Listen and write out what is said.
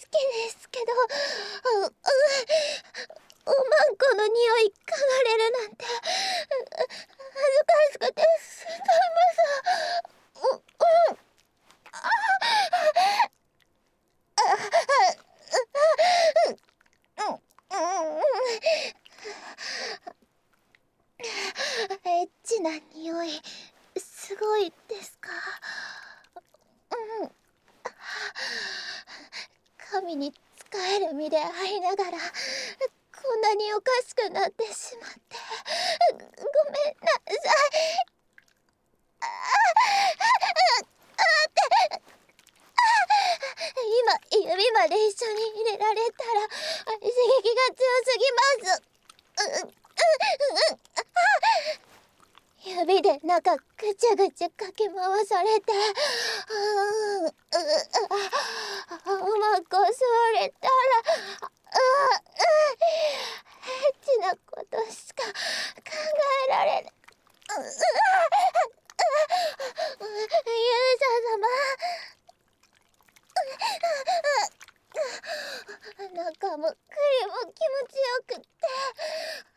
ですけど、おまんこの匂い嗅がれるなんて恥ずかしくてすいません。エッチな匂いすごいですか？神に仕える身でありながらこんなにおかしくなってしまってごめんなさい。今指まで一緒に入れられたら刺激が強すぎます。指で中ぐちゅぐちゅかき回されて、うまく座れたらエッチなことしか考えられない。勇者様、中も栗も気持ちよくって